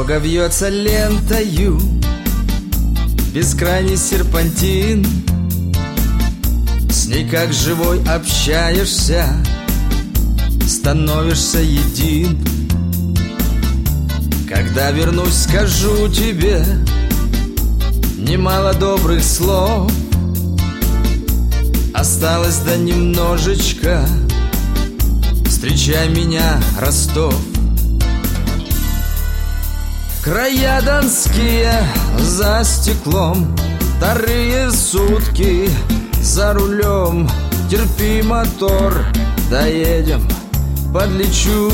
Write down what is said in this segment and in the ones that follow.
Дорога вьется лентою, бескрайний серпантин. С ней как живой общаешься, становишься един. Когда вернусь, скажу тебе немало добрых слов. Осталось да немножечко. Встречай меня, Ростов. Края донские за стеклом, вторые сутки за рулем. Терпи, мотор, доедем, подлечу.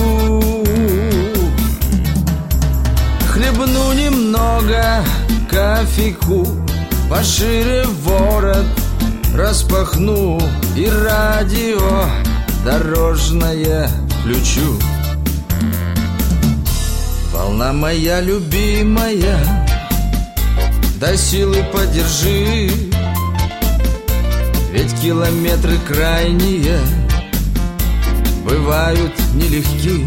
Хлебну немного кофейку, пошире ворот распахну и радио дорожное включу. Волна моя любимая, дай силы подержи, ведь километры крайние бывают нелегки.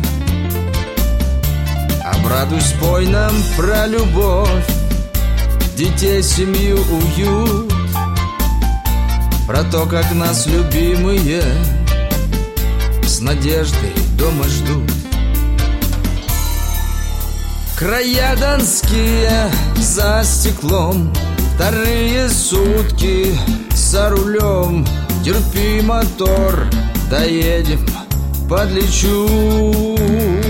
Обрадуй, спой нам про любовь, детей, семью, уют, про то, как нас любимые с надеждой дома ждут. Края донские за стеклом, вторые сутки за рулем. Терпи, мотор, доедем, подлечу.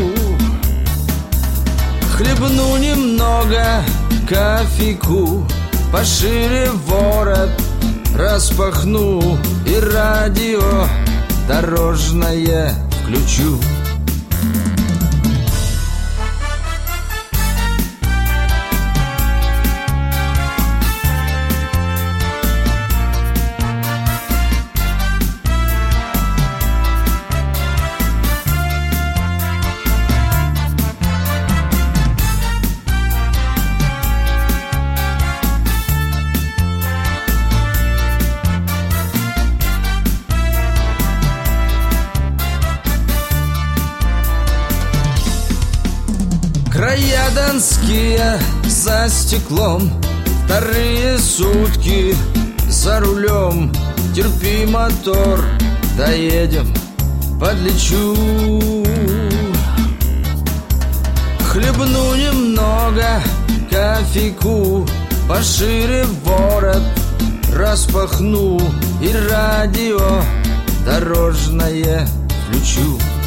Хлебну немного кофейку, пошире ворот распахну и радио дорожное включу. Края донские за стеклом, вторые сутки за рулем. Терпи, мотор, доедем, подлечу. Хлебну немного кофейку, пошире ворот распахну и радио дорожное включу.